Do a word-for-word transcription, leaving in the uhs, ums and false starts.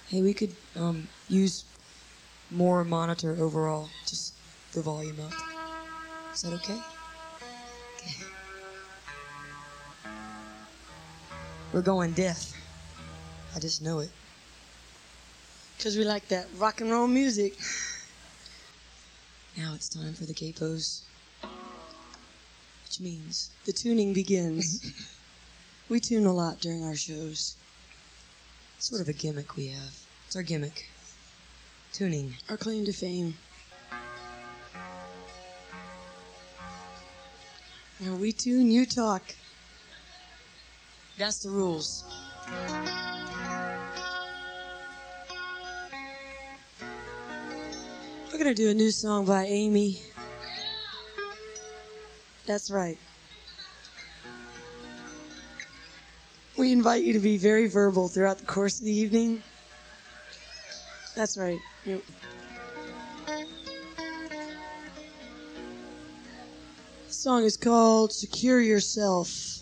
Hey, we could um, use more monitor overall, just the volume up. Is that okay? Okay. We're going deaf. I just know it. Because we like that rock and roll music. Now it's time for the capos, which means the tuning begins. We tune a lot during our shows. Sort of a gimmick we have. It's our gimmick. Tuning. Our claim to fame. Now we tune, you talk. That's the rules. We're going to do a new song by Amy. That's right. We invite you to be very verbal throughout the course of the evening. That's right. Yep. The song is called Secure Yourself.